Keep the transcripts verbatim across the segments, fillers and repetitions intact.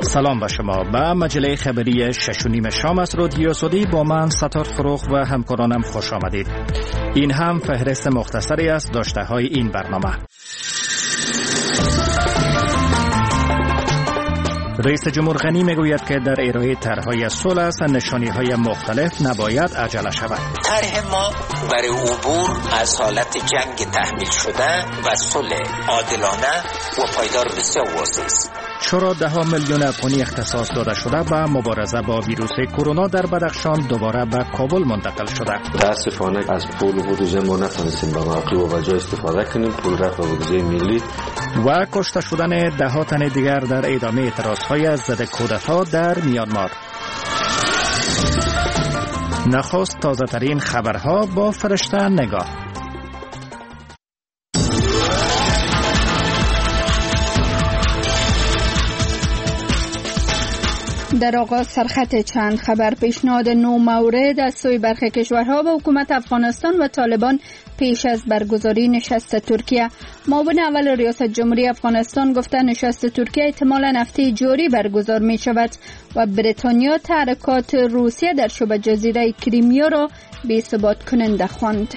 سلام به شما. به مجله خبری شش و نیم شام از رادیو سعودی با من ستار فروغ و همکارانم خوش آمدید. این هم فهرست مختصری از داشته های این برنامه. رئیس جمهور غنی میگوید که در ارائه طرح‌های صلح نشانی‌های مختلف نباید عجله شود. طرح ما برای عبور از حالت جنگ تحمیل شده و صلح عادلانه و پایدار بسیار واضح است. چرا ده ها میلیون افغانی اختصاص داده شده به مبارزه با ویروس کرونا در بدخشان دوباره به کابل منتقل شده؟ متاسفانه از پول بودجه ما نتونستیم به موقع و وجه استفاده کنیم. پول رفت به بودجه ملی. و کشته شدن ده ها تن دیگر در ادامه اعتراضهای از ضد کودتا در میانمار. نخست تازه ترین خبرها با فرشته نگاه. در آغاز سرخط چند خبر. پیشنهاد نو مورد از سوی برخی کشورها به حکومت افغانستان و طالبان پیش از برگزاری نشست ترکیه. معاون اول ریاست جمهوری افغانستان گفته نشست ترکیه احتمالاً هفته جاری برگزار می شود و بریتانیا تحرکات روسیه در شبه جزیره کریمیا را بی ثبات کننده خواند.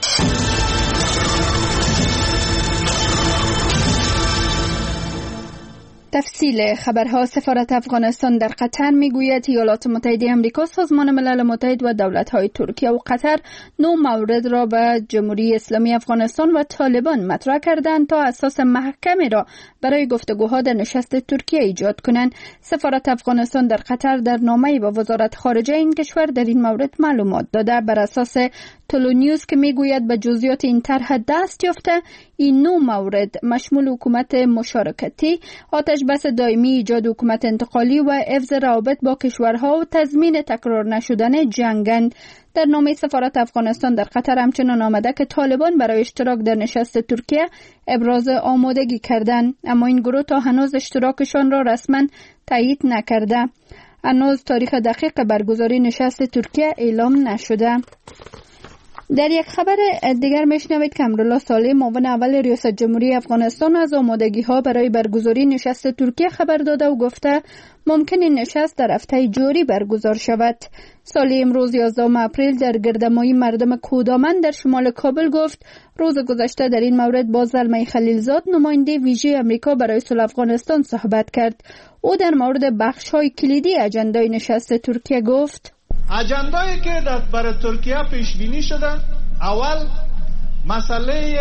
تفصیل خبرها. سفارت افغانستان در قطر میگوید ایالات متحده آمریکا، سازمان ملل متحد و دولت‌های ترکیه و قطر نو مورد را به جمهوری اسلامی افغانستان و طالبان مطرح کردند تا اساس محکمی را برای گفتگوها در نشست ترکیه ایجاد کنند. سفارت افغانستان در قطر در نامه‌ای به وزارت خارجه این کشور در این مورد معلومات داده. بر اساس تولو نیوز که میگوید به جزئیات این طرح دست یافته، این نو مورد مشمول حکومت مشارکتی، آتش بس دائمی، ایجاد حکومت انتقالی و حفظ روابط با کشورها و تضمین تکرار نشدن جنگند. در نامه سفارت افغانستان در قطر همچنان آمده که طالبان برای اشتراک در نشست ترکیه ابراز آمادگی کردند، اما این گروه تا هنوز اشتراکشان را رسما تایید نکرده. هنوز تاریخ دقیق برگزاری نشست ترکیه اعلام نشده. در یک خبر دیگر میشنوید که امرالله صالح، معاون اول ریاست جمهوری افغانستان، از آمادگی ها برای برگزاری نشست ترکیه خبر داده و گفته ممکن این نشست در هفته جاری برگزار شود. صالح امروز یازدهم اپریل در گردهمایی مردم کودامن در شمال کابل گفت روز گذشته در این مورد با زلمه خلیلزاد، نماینده ویژه امریکا برای صلح افغانستان، صحبت کرد. او در مورد بخش‌های کلیدی اجندای نشست ترکیه گفت اجندایی که در برای ترکیه پیش بینی شده، اول مسئله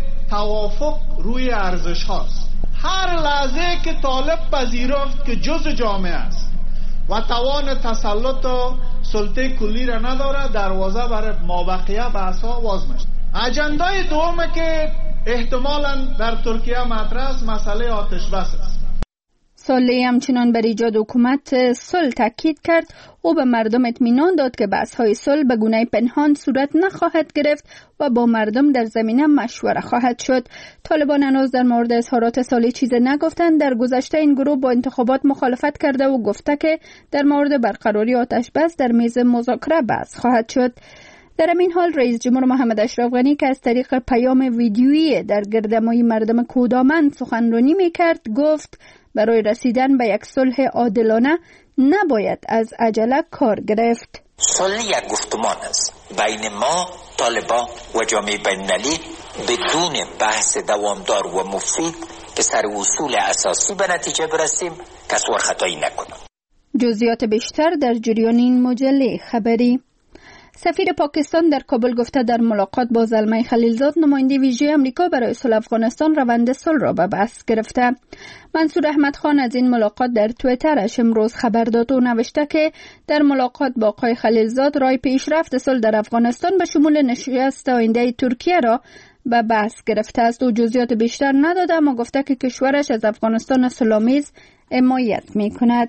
توافق روی ارزش هاست. هر لحظه که طالب پذیرفت که جزء جامعه است و توان تسلط و سلطه کلی را نداره، دروازه برای مابقیه بحث‌ها باز میشه. اجندای دوم که احتمالاً در ترکیه مطرح است، مسئله آتش بس است. صالح همچنان بر ایجاد حکومت صلح تاکید کرد. او به مردم اطمینان داد که بحث‌های صلح به گونه پنهان صورت نخواهد گرفت و با مردم در زمینه مشوره خواهد شد. طالبان هنوز در مورد اظهارات صالح چیزی نگفتند. در گذشته این گروه با انتخابات مخالفت کرده و گفته که در مورد برقراری آتش بس در میز مذاکره بحث خواهد شد. در این حال رئیس جمهور محمد اشرف غنی که از طریق پیام ویدیویی در گردهمایی مردم کودامن سخنرانی می‌کرد گفت برای رسیدن به یک صلح عادلانه نباید از عجله کار گرفت. صلح یک گفتمان است بین ما، طالبان و جامعه بین‌المللی بدون بحث دوامدار و مفید که سر اصول اساسی به نتیجه برسیم، تصور خطایی نکنم. جزئیات بیشتر در جریان این مجله خبری. سفیر پاکستان در کابل گفته در ملاقات با زلمه خلیلزاد، نماینده ویژه آمریکا برای صلح افغانستان، روند صلح را به بحث گرفته. منصور احمد خان از این ملاقات در توییترش امروز خبر داد و نوشته که در ملاقات با آقای خلیلزاد راه پیشرفت صلح در افغانستان به شمول نشست آینده ترکیه را به بحث گرفته است. او جزئیات بیشتر نداده اما گفته که کشورش از افغانستان صلح‌آمیز حمایت می‌کند.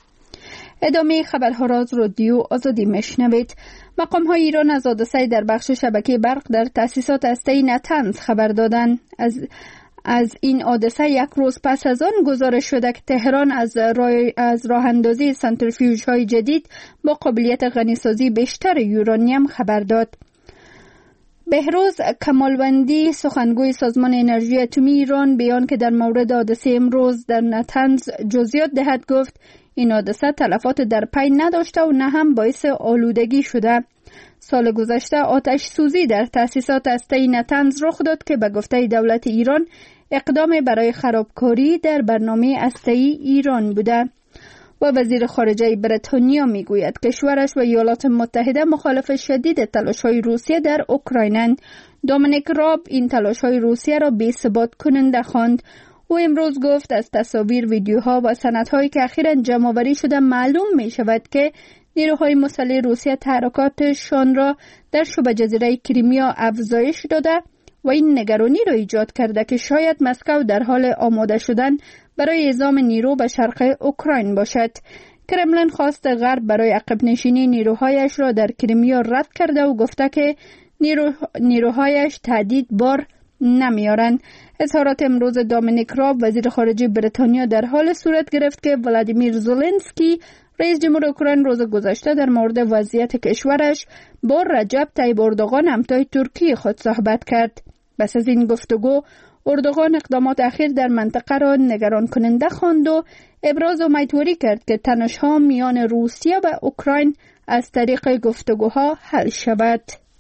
ادامه خبرها را از رادیو آزادی میشنوید. مقام های ایران از حادثه در بخش شبکه برق در تأسیسات هسته‌ای نتنز خبر دادند. از از این حادثه یک روز پس از آن گزارش شده که تهران از راه از راه اندازی سنتریفیوژ های جدید با قابلیت غنیسازی بیشتر یورانیم خبر داد. بهروز کمالوندی سخنگوی سازمان انرژی اتمی ایران بیان که در مورد حادثه امروز در نتنز جزئیات دهد گفت این حادثه تلفات در پی نداشته و نه هم باعث آلودگی شده. سال گذشته آتش سوزی در تأسیسات هسته‌ای نتنز رخ داد که به گفته دولت ایران اقدام برای خرابکاری در برنامه هسته‌ای ایران بوده. و وزیر خارجه بریتانیا میگوید کشورش و ایالات متحده مخالف شدید تلاش‌های روسیه در اوکراینند. دومینیک راب این تلاش‌های روسیه را بی‌ثبات کننده خواند. او امروز گفت از تصاویر، ویدیوها و سندهایی که اخیراً جمع‌آوری شده معلوم می شود که نیروهای مسلح روسیه تحرکاتشان را در شبه جزیره کریمیا افزایش داده و این نگرانی را ایجاد کرده که شاید مسکو در حال آماده شدن برای اعزام نیرو به شرق اوکراین باشد. کرملین خواست غرب برای عقب نشینی نیروهایش را در کریمیا رد کرده و گفته که نیرو... نیروهایش تهدید بار نمیارند. اظهارات امروز دومینیک راب وزیر خارجه بریتانیا در حال صورت گرفت که ولادیمیر زلنسکی رئیس جمهور اوکراین روز گذشته در مورد وضعیت کشورش با رجب طیب اردوغان همتای ترکیه خود صحبت کرد. پس از این گفتگو اردوغان اقدامات اخیر در منطقه را نگران کننده خواند و ابراز امیدواری کرد که تنش‌ها میان روسیه و اوکراین از طریق گفتگوها حل شود.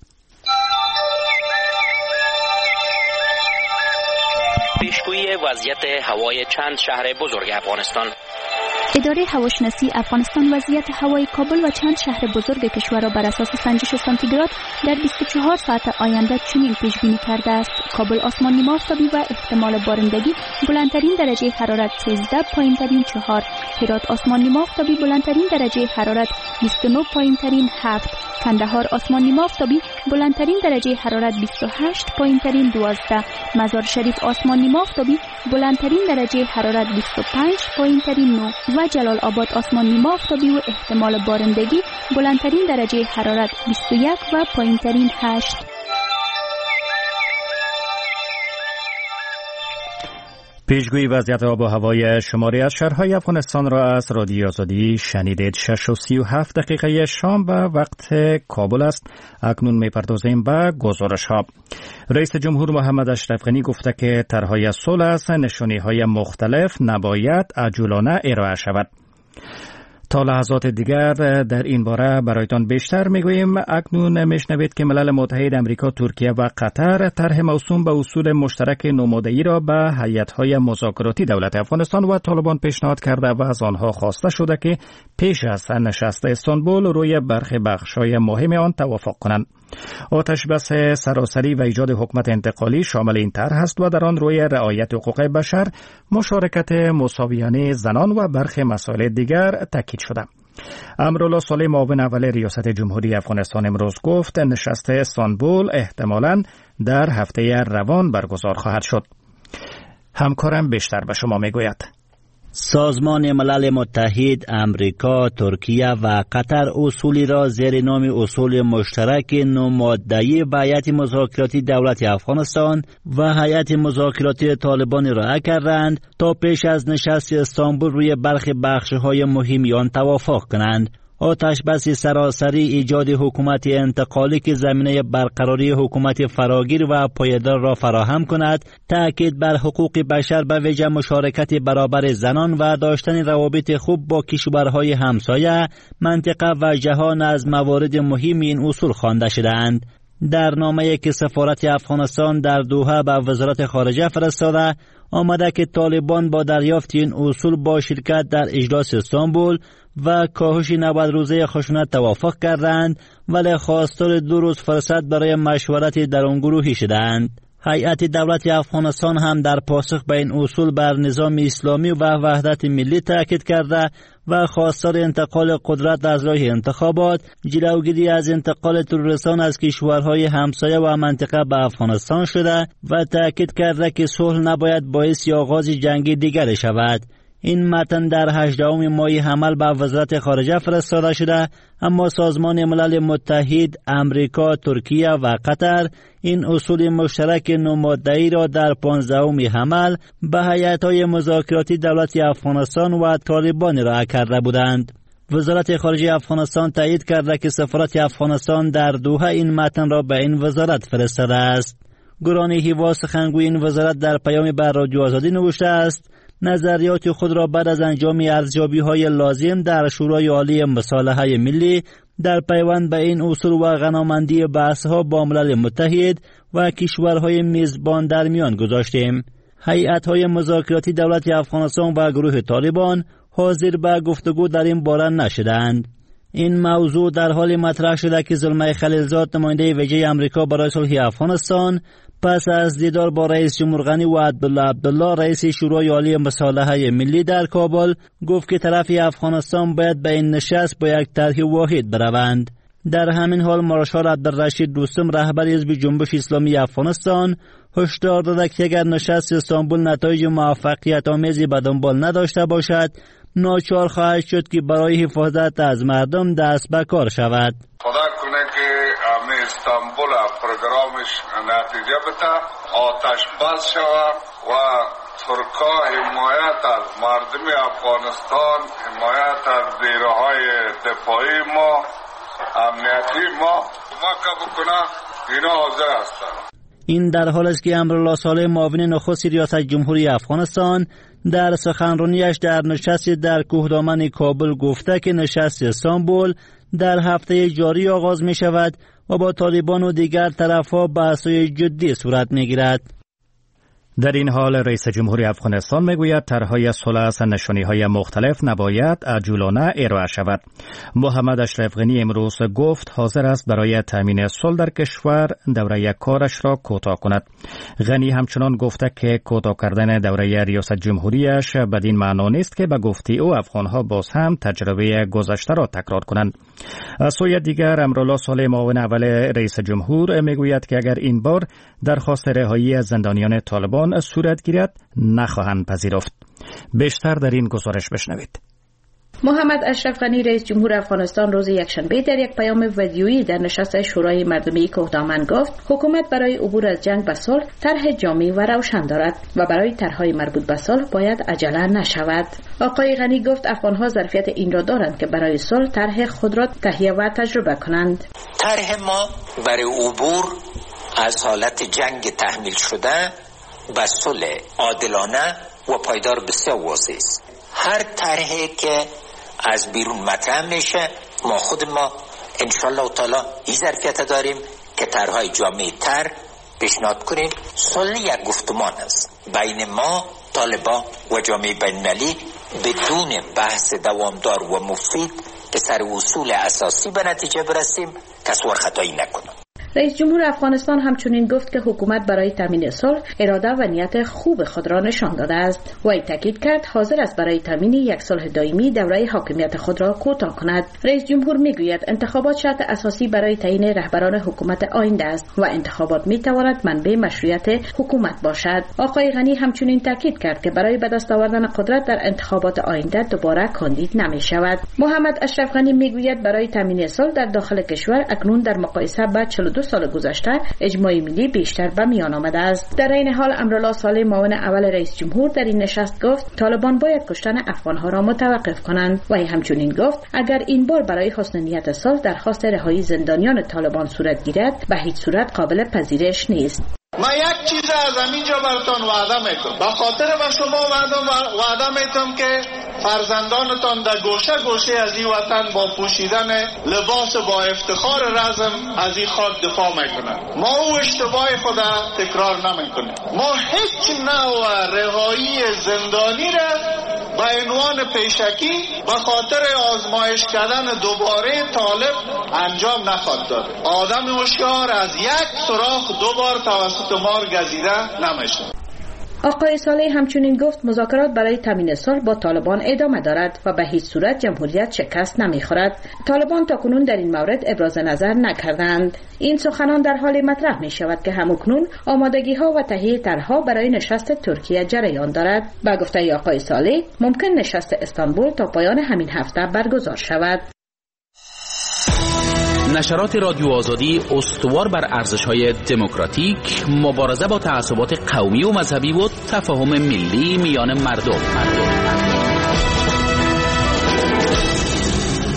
پیشگویی وضعیت هوای چند شهر بزرگ افغانستان. اداره هواشناسی افغانستان وضعیت هوای کابل و چند شهر بزرگ کشور را بر اساس سنجش سانتیگراد در بیست و چهار ساعت آینده چنین پیش بینی کرده است: کابل آسمان نیمه آفتابی و احتمال بارندگی، بلندترین درجه حرارت سیزده، پایینترین چهار. هرات آسمان نیمه آفتابی، بلندترین درجه حرارت بیست و نه، پایینترین هفت. کندهار آسمان نیمه آفتابی، بلندترین درجه حرارت بیست و هشت، پایینترین دوازده. مزار شریف آسمان نیمه آفتابی، بلندترین درجه حرارت بیست و پنج، پایینترین نه. و جلال آباد آسمان نیمه آفتابی و احتمال بارندگی، بلندترین درجه حرارت بیست و یک و پایینترین هشت. پیشگویی وضعیت آب و هوای شماری از شهرهای افغانستان را از رادیو آزادی شنیدید. شش و سی و هفت دقیقه شام و وقت کابل است. اکنون می‌پردازیم به گزارش ها. رئیس جمهور محمد اشرف غنی گفته که طرح‌های صلح از نشانی‌های مختلف نباید عجولانه ارائه شود. تا لحظات دیگر در این باره برایتان بیشتر میگوییم. اکنون میشنوید که ملل متحد امریکا، ترکیه و قطر طرح موسوم به اصول مشترک نماده‌ای را به هیئت‌های مذاکراتی دولت افغانستان و طالبان پیشنهاد کرده و از آنها خواسته شده که پیش از نشست استانبول روی برخی بخش‌های مهم آن توافق کنند. آتش بس سراسری و ایجاد حکومت انتقالی شامل این طرح است و در آن روی رعایت حقوق بشر، مشارکت مساویانه زنان و برخی مسائل دیگر تاکید شده. امرالله صالح، معاون اول ریاست جمهوری افغانستان، امروز گفت نشست استانبول احتمالاً در هفته روان برگزار خواهد شد. همکارم بیشتر به شما میگوید. سازمان ملل متحد، امریکا، ترکیه و قطر اصولی را زیر نام اصول مشترک نوماده‌ای به هیئت مذاکراتی دولت افغانستان و هیئت مذاکراتی طالبان ارائه کردند تا پیش از نشست استانبول روی برخی بخش‌های مهم آن توافق کنند. آتش بس سراسری ایجاد حکومت انتقالی که زمینه برقراری حکومت فراگیر و پایدار را فراهم کند، تأکید بر حقوق بشر به ویژه مشارکت برابر زنان و داشتن روابط خوب با کشورهای همسایه، منطقه و جهان از موارد مهم این اصول خوانده شدند. در نامه‌ای که سفارت افغانستان در دوحه به وزارت خارجه فرستاده آمده که طالبان با دریافت این اصول با شرکت در اجلاس استانبول و کاهش نود روزه خشونت توافق کردند، ولی خواستار دو روز فرصت برای مشورت درونگروهی شدند. هیئت دولت افغانستان هم در پاسخ به این اصول بر نظام اسلامی و وحدت ملی تاکید کرده و خواستار انتقال قدرت از راه انتخابات، جلوگیری از انتقال تروریستان از کشورهای همسایه و منطقه به افغانستان شده و تاکید کرده که صلح نباید باعث آغاز جنگ دیگر شود. این متن در هجدهم ماه حمل به وزارت خارجه فرستاده شده، اما سازمان ملل متحد، امریکا، ترکیه و قطر این اصول مشترک نوماده‌ای را در پانزدهم حمل به هیئت‌های مذاکراتی دولت افغانستان و طالبان ارائه کرده بودند. وزارت خارجه افغانستان تایید کرده که سفارت افغانستان در دوحه این متن را به این وزارت فرستاده است. گرانی هیوا سخنگوی این وزارت در پیامی بر رادیو آزادی نوشته است نظریات خود را بعد از انجام ارزیابی‌های لازم در شورای عالی مصالحه ملی در پیوند به این اصول و غنامندی بحث‌ها با ملل متحد و کشورهای میزبان در میان گذاشتیم. هیئت‌های مذاکراتی دولت افغانستان و گروه طالبان حاضر به گفتگو در این باره نشدند. این موضوع در حال مطرح شده که زلمه خلیلزاد نماینده ویژه امریکا برای صلح افغانستان پس از دیدار با رئیس جمهور غنی و عبدالله عبدالله رئیس شورای عالی مصالحه ملی در کابل گفت که طرف افغانستان باید به این نشست با یک طرح واحد بروند. در همین حال مارشال عبدالرشید دوستم رهبر حزب جنبش اسلامی افغانستان هشدار داده که اگر نشست استانبول نتایج موفقیت آمیزی به دنبال نداشته باشد ناچار خواهد شد که برای حفاظت از مردم دست به کار شود. خدا کنه که همه استانبول پروگرامش نتیجه بده، آتش بس شود و ترکا حمایت از مردم افغانستان، حمایت از نیروهای دفاعی ما، امنیتی ما کمک بکنه. اینا حاضر هستند. این در حال است که امرالله صالح معاون نخست ریاست جمهوری افغانستان در سخنرانیش در نشست در کوهدامن کابل گفته که نشست استانبول در هفته جاری آغاز می شود و با طالبان و دیگر طرفها بحث‌های جدی صورت می گیرد. در این حال رئیس جمهوری افغانستان میگوید طرحهای صلح از نشانی‌های مختلف نباید عجولانه ارائه شود. محمد اشرف غنی امروز گفت حاضر است برای تامین صلح در کشور دوره کارش را کوتاه کند. غنی همچنان گفته که کوتاه کردن دوره ریاست جمهوریش بدین معنا نیست که به گفته او افغانها باز هم تجربه گذشته را تکرار کنند. از سوی دیگر امرالله صالح معاون اول رئیس جمهور میگوید که اگر این بار درخواست رهایی از زندانیان طالبان صورت گیرد نخواهند پذیرفت. بیشتر در این گزارش بشنوید. محمد اشرف غنی رئیس جمهور افغانستان روز یکشنبه در یک پیام ویدیویی در نشست شورای مردمی کوهدامن گفت حکومت برای عبور از جنگ به صلح طرح جامع و روشن دارد و برای طرحهای مربوط به صلح باید عجله نشود. آقای غنی گفت افغانها ظرفیت این را دارند که برای صلح طرح خود را تهیه و تجربه کنند. طرح ما برای عبور از حالت جنگ تحمیل شده به صلح عادلانه و پایدار بسیار واضح است. هر طرحی که از بیرون مطرح میشه ما خود ما انشالله تعالی این ظرفیت داریم که طرحهای جامع تر پیشنهاد کنیم. صلح یک گفتمان است بین ما طالبان و جامعه بین‌المللی بدون بحث دوامدار و مفید که سر اصول اساسی به نتیجه برسیم کس ور خطایی نکنه. رئیس جمهور افغانستان همچنین گفت که حکومت برای تامین صلح اراده و نیت خوب خود را نشان داده است و تاکید کرد حاضر است برای تامین یک صلح دائمی دوره حاکمیت خود را کوتاه کند. رئیس جمهور میگوید انتخابات شرط اساسی برای تعیین رهبران حکومت آینده است و انتخابات میتواند منبع مشروعیت حکومت باشد. آقای غنی همچنین تاکید کرد که برای به دست آوردن قدرت در انتخابات آینده دوباره کاندید نمی شود. محمد اشرف غنی میگوید برای تامین صلح در داخل کشور اکنون در مقایسه با چهل و دو سال گذشته اجماع ملی بیشتر به میان آمده است. در این حال امرالله صالح معاون اول رئیس جمهور در این نشست گفت طالبان باید کشتن افغانها را متوقف کنند و همچنین گفت اگر این بار برای حسن نیت صلح درخواست رهایی زندانیان طالبان صورت گیرد به هیچ صورت قابل پذیرش نیست. ما یک چیز از همینجا براتون وعده میکنم، به خاطر به شما وعده میکنم که فرزندانتان در گوشه گوشه از این وطن با پوشیدن لباس با افتخار رزم از این خاک دفاع میکنن. ما او اشتباه خود تکرار نمیکنیم. ما هیچ نوع رهایی زندانی را به عنوان پیشکی به خاطر آزمایش کردن دوباره طالب انجام نخواهد داد. آدم هوشیار از یک سوراخ دو بار توسط مار گزیده نمیشه. آقای صالح همچنین گفت مذاکرات برای تامین صلح با طالبان ادامه دارد و به هیچ صورت جمهوریت شکست نمیخورد. طالبان تاکنون در این مورد ابراز نظر نکردند. این سخنان در حال مطرح می شود که همکنون آمادگی ها و تهیه طرحها برای نشست ترکیه جریان دارد. با گفته آقای صالح ممکن نشست استانبول تا پایان همین هفته برگزار شود. نشرات رادیو آزادی استوار بر ارزش‌های دموکراتیک، مبارزه با تعصبات قومی و مذهبی و تفاهم ملی میان مردم.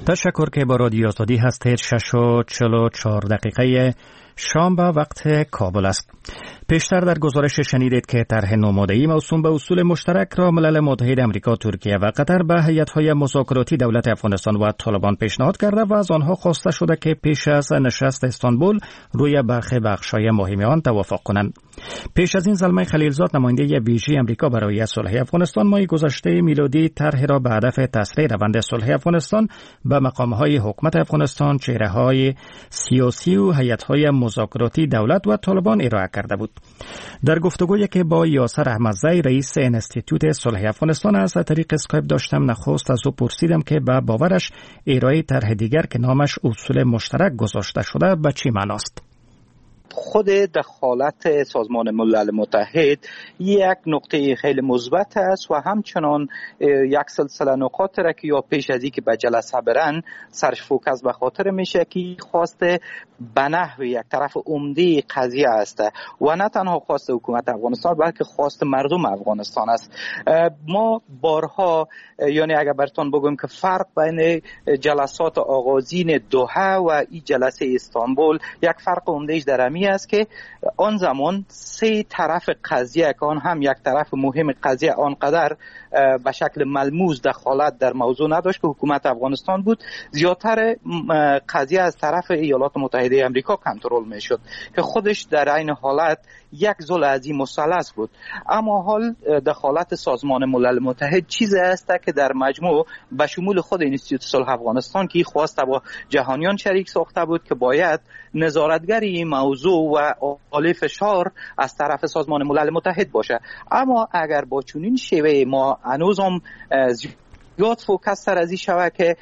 تشکر که با رادیو آزادی هستید. شش و چهل و چهار دقیقه شام به وقت کابل است. پیشتر در گزارش شنیدید که طرح نوماده‌ای موسوم به اصول مشترک را ملل متحد آمریکا، ترکیه و قطر به هیئت‌های مذاکراتی دولت افغانستان و طالبان پیشنهاد کرده و از آنها خواسته شده که پیش از نشست استانبول روی برخی بخش‌های مهم آن توافق کنند. پیش از این زلمه خلیلزاد، نماینده ویژه آمریکا برای صلح افغانستان، ماه گذشته میلادی طرح را به هدف تسریع روند صلح افغانستان به مقام‌های حکومت افغانستان، چهره‌های سیاسی و هیئت‌های مذاکراتی دولت و طالبان ارائه کرده بود. در گفتگویی که با یاسر احمدزی، رئیس انستیتوت صلح افغانستان، از طریق اسکایپ داشتم، نخست از او پرسیدم که به باورش ارائه طرح دیگر که نامش اصول مشترک گذاشته شده به چی معناست؟ خود دخالت سازمان ملل متحد یک نقطه خیلی مثبت است و همچنان یک سلسله نکات را که یا پیش از اینکه به جلسه برن سرش فوکس به خاطر میشه که خواسته به نحو یک طرف عمده قضیه است و نه تنها خواست حکومت افغانستان بلکه خواست مردم افغانستان است. ما بارها، یعنی اگر براتون بگم که فرق بین جلسات آغازین دوحه و این جلسه استانبول، یک فرق عمدهش در امی است که آن زمان سه طرف قضیه که آن هم یک طرف مهم قضیه آنقدر به شکل ملموس دخالت در موضوع نداشت که حکومت افغانستان بود، زیادتر قضیه از طرف ایالات متحده آمریکا کنترل میشد که خودش در عین حالت یک ذل عظیم مثلث بود. اما حال دخالت سازمان ملل متحد چیزی است که در مجموع به شمول خود انستیتوت صلح افغانستان که خواسته با جهانیان شریک ساخته بود که باید نظارتگر این موضوع و عالی فشار از طرف سازمان ملل متحد باشه. اما اگر با چنین شیوه ما هنوز هم زیاد فوکس سر از این شوه که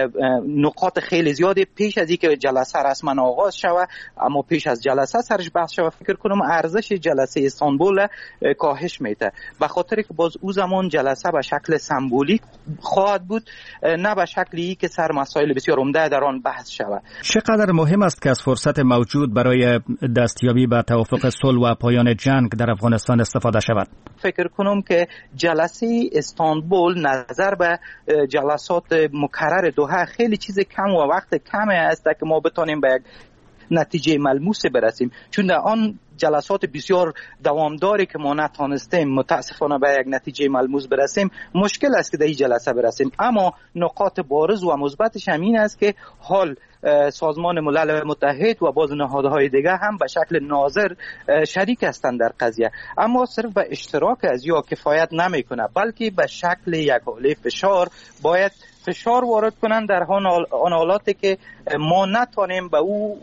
نقاط خیلی زیادی پیش از این که جلسه رسما آغاز شوه، اما پیش از جلسه سرش بحث شوه، فکر کنم ارزش جلسه استانبول کاهش میده، به خاطر که باز او زمان جلسه به شکل سمبولیک خواهد بود، نه به شکلی که سر مسائل بسیار عمده در آن بحث شوه. چقدر مهم است که از فرصت موجود برای دستیابی به توافق صلح و پایان جنگ در افغانستان استفاده شود؟ فکر کنم که جلسه استانبول نظر به جلسات مکرر دوحه خیلی چیز کم و وقت کمی است که ما بتونیم به یک نتیجه ملموس برسیم، چون در آن جلسات بسیار دوامداری که ما نتانستیم متاسفانه به یک نتیجه ملموس برسیم، مشکل است که در این جلسه برسیم. اما نقاط بارز و مثبتش همین است که حال سازمان ملل متحد و باز نهادهای دیگه هم به شکل ناظر شریک هستند در قضیه، اما صرف به اشتراک از یا کفایت نمیکنه، بلکه به شکل یک حاله فشار باید فشار وارد کنن در آن حالاتی که ما نتونیم به او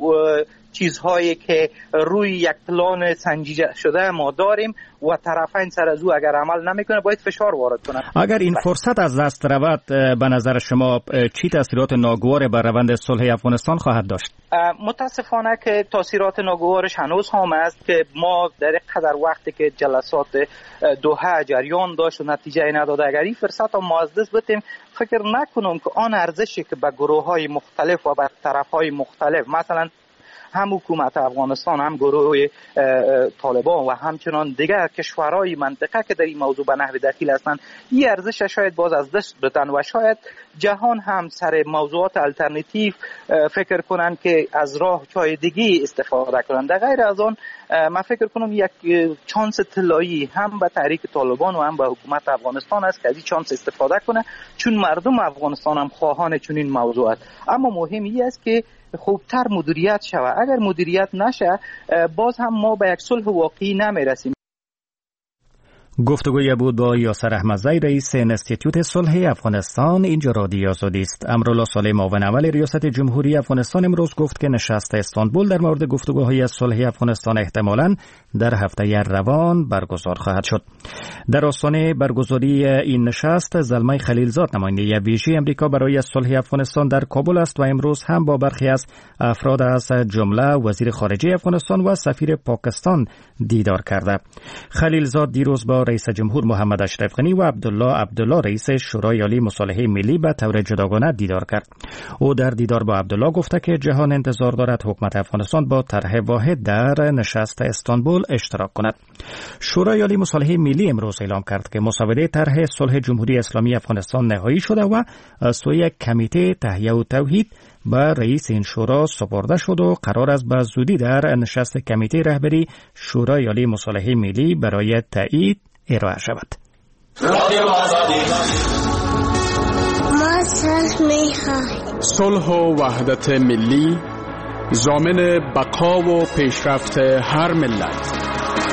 چیزهایی که روی یک پلان سنجیده شده ما داریم و طرفین سر از او اگر عمل نمیکنه باید فشار وارد کنن. اگر این فرصت از دست رود، به نظر شما چی تاثیرات ناگوار بر روند صلح افغانستان خواهد داشت؟ متاسفانه که تاثیرات ناگوارش هنوز هم است که ما در قدر وقتی که جلسات دوحه جریان داشت و نتیجه نداده، اگر این فرصت ما از دست بدیم، فکر نکنم که آن ارزشی که به گروه های مختلف و به طرف های مختلف، مثلا هم حکومت افغانستان، هم گروه طالبان و همچنان دیگر کشورهای منطقه که در این موضوع به نحو دخیل هستند، این ارزش شاید باز از دست بدن و شاید جهان هم سر موضوعات الटरनेटिव فکر کنن که از راه چای دیگی استفاده کنند. در غیر از آن من فکر کنم یک چانس طلایی هم به تحریک طالبان و هم به حکومت افغانستان است که از این چانس استفاده کنه، چون مردم افغانستان هم خواهان چنین موضوعات. اما مهم این است که خوبتر مدیریت شود. اگر مدیریت نشه باز هم ما به یک صلح واقعی نمیرسیم. گفتگوی بود با یاسر احمدزی، رئیس انستیتوت صلح افغانستان. اینجا رادیو آزادی است. امرالله صالح، معاون اول ریاست جمهوری افغانستان، امروز گفت که نشست استانبول در مورد گفتگوهای صلح افغانستان احتمالاً در هفته روان برگزار خواهد شد. در آستانه برگزاری این نشست، زلمه خلیلزاد، نماینده ویژه آمریکا برای صلح افغانستان، در کابل است و امروز هم با برخی از افراد از جمله وزیر خارجه افغانستان و سفیر پاکستان دیدار کرده. خلیلزاد دیروز با رئیس جمهور محمد اشرف غنی و عبدالله عبدالله رئیس شورای عالی مصالحه ملی به طور جداگانه دیدار کرد. او در دیدار با عبدالله گفته که جهان انتظار دارد حکومت افغانستان با طرح واحد در نشست استانبول اشتراک کند. شورای عالی مصالحه ملی امروز اعلام کرد که مسوده طرح صلح جمهوری اسلامی افغانستان نهایی شده و از سوی کمیته تهیه و توحید به رئیس این شورا سپرده شد و قرار است به زودی در نشست کمیته رهبری شورای عالی مصالحه ملی برای تایید ارائه شود. صلح و وحدت ملی ضامن بقا و پیشرفت هر ملت.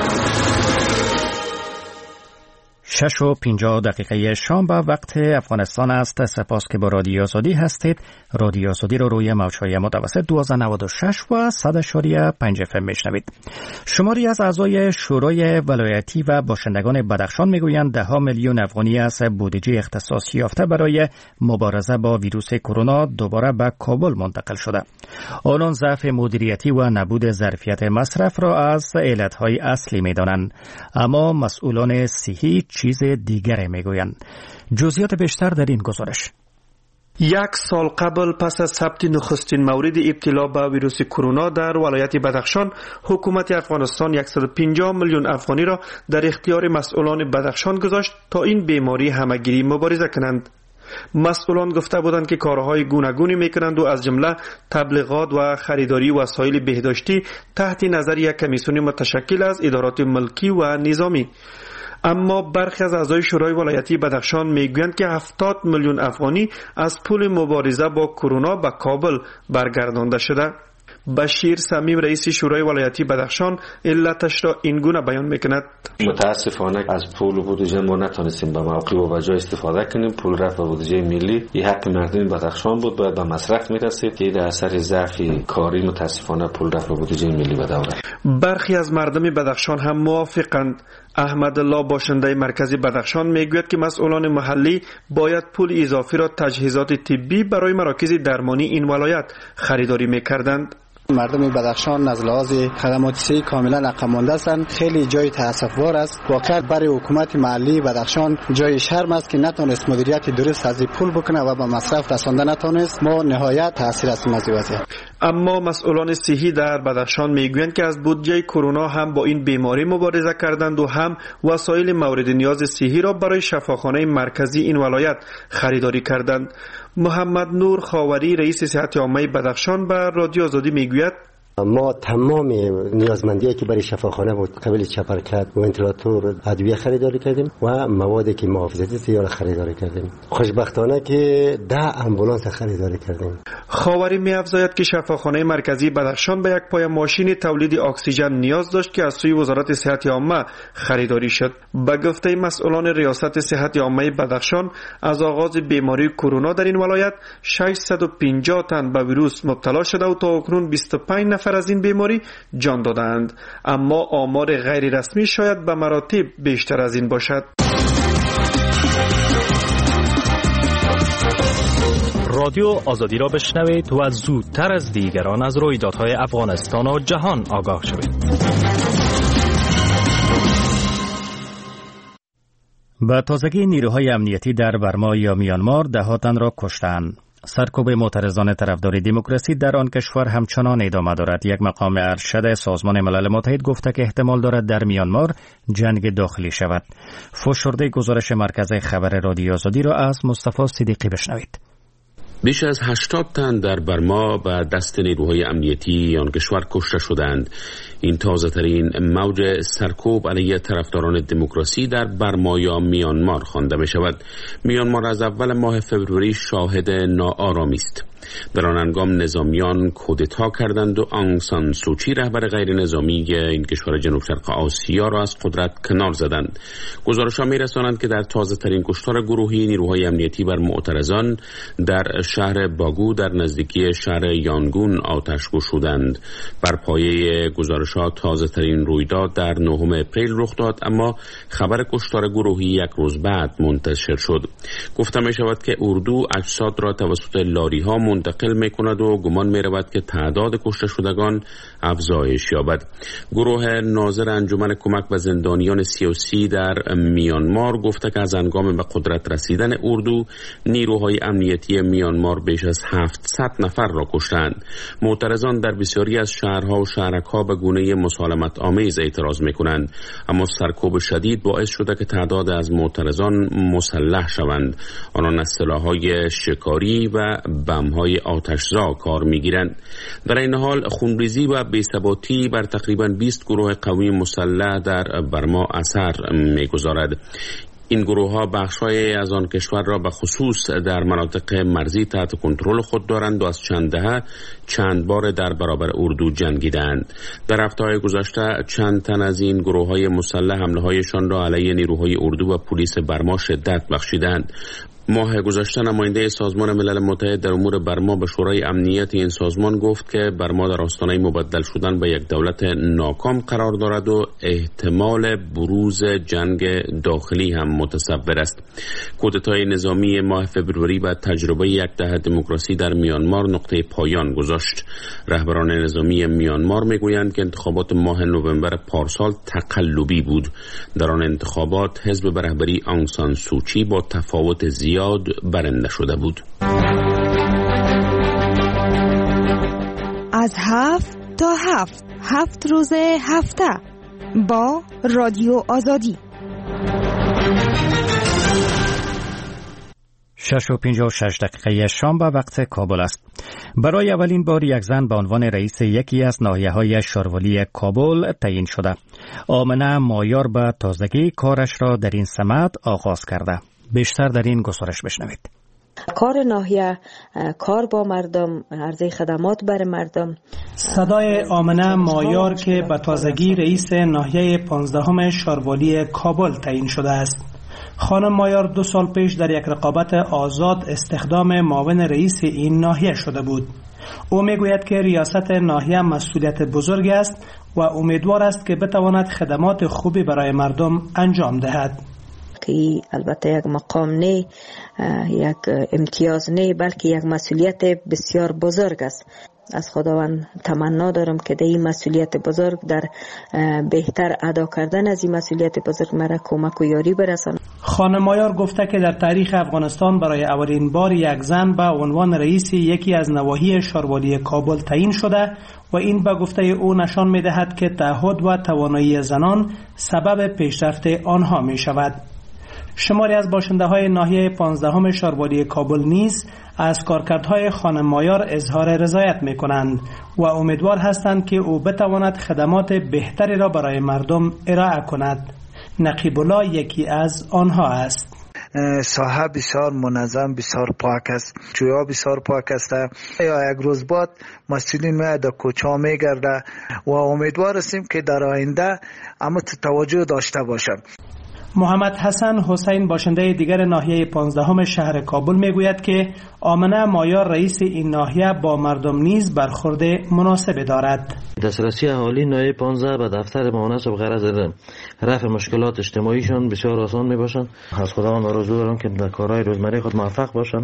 شش و پنجاه دقیقه شام به وقت افغانستان است. سپاس که با رادیو آزادی هستید. رادیو آزادی رو روی موج‌های متوسط دویست و نود و شش و صد اشاری پنج اف ام میشنوید. شماری از اعضای شورای ولایتی و باشندگان بدخشان میگویند ده ها میلیون افغانی از بودجه اختصاصی یافته برای مبارزه با ویروس کرونا دوباره به کابل منتقل شده. آنان ضعف مدیریتی و نبود ظرفیت مصرف را از علتهای اصلی میدانند، اما مسئولان صحی چیز دیگری میگویند. جزئیات بیشتر در این گزارش. یک سال قبل پس از ثبت نخستین مورد ابتلا به ویروس کرونا در ولایت بدخشان، حکومت افغانستان صد و پنجاه میلیون افغانی را در اختیار مسئولان بدخشان گذاشت تا این بیماری همگیری مبارزه کنند. مسئولان گفته بودند که کارهای گوناگونی میکنند و از جمله تبلیغات و خریداری وسایل بهداشتی تحت نظر یک کمیسیون متشکل از ادارات ملکی و نظامی. اما برخی از اعضای شورای ولایتی بدخشان میگویند که هفتاد میلیون افغانی از پول مبارزه با کرونا به کابل برگردانده شده. بشیر سمیم رئیس شورای ولایتی بدخشان علتش را اینگونه بیان میکند. متاسفانه از پول و بودجه ما نتونستیم به موقع و وجای استفاده کنیم. پول رفت به بودجه ملی، این حق مردم بدخشان بود، باید به مصرف میرسید که در اثر ضعف کاری متاسفانه پول رفت به بودجه ملی به دوره. برخی از مردم بدخشان هم موافقند. احمد الله باشنده مرکزی بدخشان میگوید که مسئولان محلی باید پول اضافی را تجهیزات طبی برای مراکز درمانی این ولایت خریداری میکردند. مردم بدخشان از لحاظ خدمات صحی کاملا عقب مانده هستند. خیلی جای تاسف‌بار است. واقعا برای حکومت محلی بدخشان جای شرم است که نتونست مدیریت درست از پول بکنه و به مصرف رسانده نتونست. ما نهایت تاثیر هستیم از وضعیت. اما مسئولان صحی در بدخشان میگویند که از بودجه کرونا هم با این بیماری مبارزه کردند و هم وسایل مورد نیاز صحی را برای شفاخانه مرکزی این ولایت خریداری کردند. محمد نور خاوری رئیس صحت عامه بدخشان به رادیو آزادی میگوید ما تمام نیازمندیایی که برای شفاخانه بود قبل چپرکت، ونتیلاتور، ادویه خریداری کردیم و موادی که محافظتی سیاره خریداری کردیم. خوشبختانه که ده امبولانس خریداری کردیم. خاوری می‌افزاید که شفاخانه مرکزی بدخشان به یک پای ماشین تولید اکسیژن نیاز داشت که از سوی وزارت صحت عامه خریداری شد. به گفته مسئولان ریاست صحت عامه بدخشان، از آغاز بیماری کرونا در این ولایت ششصد و پنجاه تن به ویروس مبتلا شده و تا اکنون بیست و پنج نفر از این بیماری جان دادند، اما آمار غیر رسمی شاید به مراتب بیشتر از این باشد. رادیو آزادی را بشنوید و زودتر از دیگران از رویدادهای افغانستان و جهان آگاه شوید. به تازگی نیروهای امنیتی در برما یا میانمار ده ها تن را کشتند. سرکوب معترضان طرفدار دموکراسی در آن کشور همچنان ادامه دارد. یک مقام ارشد سازمان ملل متحد گفته که احتمال دارد در میانمار جنگ داخلی شود. فشرده گزارش مرکز خبر رادیو آزادی را از مصطفی صدیقی بشنوید. بیش از هشتاد تن در برما به دست نیروهای امنیتی آن کشور کشته شدند. این تازه ترین موج سرکوب علیه طرفداران دموکراسی در برما یا میانمار خوانده می شود. میانمار از اول ماه فوریه شاهد ناآرامی است. در آن هنگام نظامیان کودتا کردند و آنگ سان سوچی رهبر غیر نظامی این کشور جنوب شرق آسیا را از قدرت کنار زدند. گزارش‌ها می‌رسانند که در تازه ترین کشتار گروهی نیروهای امنیتی بر معترضان در شهر باگو در نزدیکی شهر یانگون آتش گشودند. بر پایه گزارشات تازه ترین رویداد در نهم اپریل رخ داد، اما خبر کشتار گروهی یک روز بعد منتشر شد. گفته می شود که اردو اجساد را توسط لاری ها منتقل می کند و گمان می رود که تعداد کشته شدگان افزایش یابد. گروه ناظر انجمن کمک به زندانیان سیاسی در میانمار گفته که از هنگام به قدرت رسیدن اردو نیروهای امنیتی میانمار بیش از هفتصد نفر را کشتند. معترضان در بسیاری از شهرها و شهرک‌ها به گونه مسالمت آمیز اعتراض می‌کنند، اما سرکوب شدید باعث شده که تعداد از معترضان مسلح شوند. آنان از سلاح‌های شکاری و بم‌های آتشزا کار می‌گیرند. در این حال خونریزی و بی‌ثباتی بر تقریباً بیست گروه قومی مسلح در برما اثر می‌گذارد. این گروه ها بخش‌های از آن کشور را به خصوص در مناطق مرزی تحت کنترل خود دارند و از چند دهه چند بار در برابر اردو جنگیدند. در هفته‌های گذشته چند تن از این گروه های مسلح حمله هایشان را علیه نیروهای اردو و پلیس برما شدت بخشیدند. ماه گذشته نماینده سازمان ملل متحد در امور برما به شورای امنیت این سازمان گفت که برما در آستانه مبدل شدن به یک دولت ناکام قرار دارد و احتمال بروز جنگ داخلی هم متصور است. کودتای نظامی ماه فبروری و تجربه یک دهه دموکراسی در میانمار نقطه پایان گذاشت. رهبران نظامی میانمار میگویند که انتخابات ماه نوامبر پارسال تقلبی بود. در آن انتخابات حزب به رهبری آنگ سان سوچی با تفاوت زیاد برنده شده بود. از هفت تا هفت هفت روز هفته با رادیو آزادی. شش و پنجاه و شش دقیقه شام به وقت کابل است. برای اولین بار یک زن به عنوان رئیس یکی از ناحیه‌های شاروالی کابل تعیین شده. آمنه مایار به تازگی کارش را در این سمت آغاز کرده. بیشتر در این گزارش بشنوید. کار ناحیه، کار با مردم، عرضه خدمات بر مردم. صدای آمنه مایار که به تازگی رئیس ناحیه پانزدهم شاروالی کابل تعیین شده است. خانم مایار دو سال پیش در یک رقابت آزاد استخدام معاون رئیس این ناحیه شده بود. او میگوید که ریاست ناحیه مسئولیت بزرگ است و امیدوار است که بتواند خدمات خوبی برای مردم انجام دهد. که البته یک مقام نه، یک امتیاز نه، بلکه یک مسئولیت بسیار بزرگ است. از خداوند تمنا دارم که در این مسئولیت بزرگ در بهتر ادا کردن از این مسئولیت بزرگ مرا کمک و یاری برساند. خانم مایار گفته که در تاریخ افغانستان برای اولین بار یک زن به عنوان رئیس یکی از نواحی شاروالی کابل تعیین شده و این به گفته او نشان می‌دهد که تعهد و توانایی زنان سبب پیشرفت آنها می‌شود. شماری از باشنده‌های ناحیه پانزدهم شاروالی کابل نیز از کارکردهای خانم مایار اظهار رضایت می‌کنند و امیدوار هستند که او بتواند خدمات بهتری را برای مردم ارائه کند. نقیب الله یکی از آنها است. ساحه بسیار منظم، بسیار پاک است، جویا بسیار پاک است. یا یک روز بعد مسئولین میاد کوچه میگرده و امیدوار هستیم که در آینده اما توجه داشته باشند. محمد حسن حسین باشنده دیگر ناحیه پانزدهم شهر کابل میگوید که آمنه مایار رئیس این ناحیه با مردم نیز برخورد مناسب دارد. دسترسی اهالی ناحیه پانزده به دفتر معاونت و غرض رفع مشکلات اجتماعیشان بسیار آسان میباشند. از خداوند آرزو دارم که در کارهای روزمره خود موفق باشند.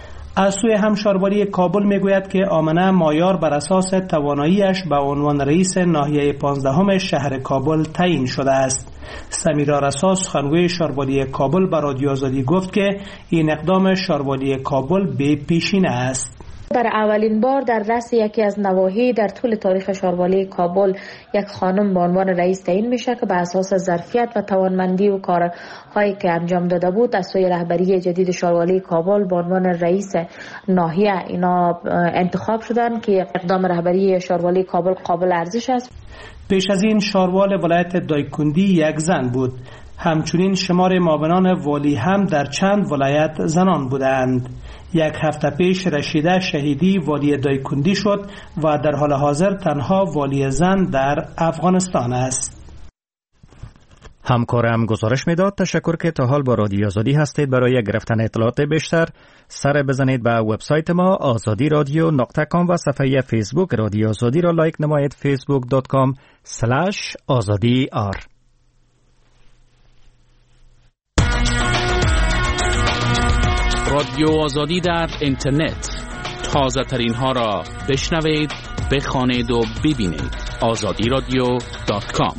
از سوی هم شاروالی کابل میگوید که آمنه مایار بر اساس تواناییش به عنوان رئیس ناحیه پانزدهم شهر کابل تعیین شده است. سمیرا رسا سخنگوی شاروالی کابل به رادیو آزادی گفت که این اقدام شاروالی کابل به پیشینه است. برای اولین بار در رأس یکی از نواحی در طول تاریخ شاروالی کابل یک خانم به عنوان رئیس تعیین میشه که به اساس ظرفیت و توانمندی و کارهایی که انجام داده بود از سوی رهبری جدید شاروالی کابل به عنوان رئیس ناحیه اینا انتخاب شدن که اقدام رهبری شاروالی کابل قابل ارزش است. پیش از این شاروال ولایت دایکندی یک زن بود. همچنین شمار معاونان والی هم در چند ولایت زنان بودند. یک هفته پیش رشیده شهیدی والی دایکندی شد و در حال حاضر تنها والی زن در افغانستان است. همکارم گزارش میداد. تشکر که تا حال با رادیو آزادی هستید. برای گرفتن اطلاعات بیشتر سر بزنید به وبسایت ما آزادی رادیو نقطه کام و صفحه فیسبوک رادیو آزادی را لایک نمایید. فیسبوک دات کام اسلش آزادی آر. رادیو آزادی در اینترنت، تازه ترین ها را بشنوید، بخوانید و ببینید. آزادی رادیو دات کام.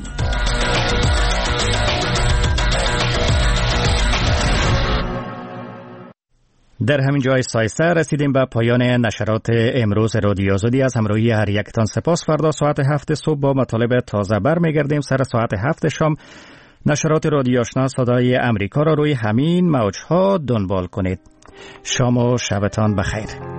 در همین جای سایسته رسیدیم به پایان نشرات امروز رادیو آزادی. از همراهی هر یکتان سپاس. فردا ساعت هفت صبح با مطالب تازه برمیگردیم. سر ساعت هفت شام نشرات رادیو آشنا صدای امریکا را روی همین موجها دنبال کنید. شام و شبتان بخیر.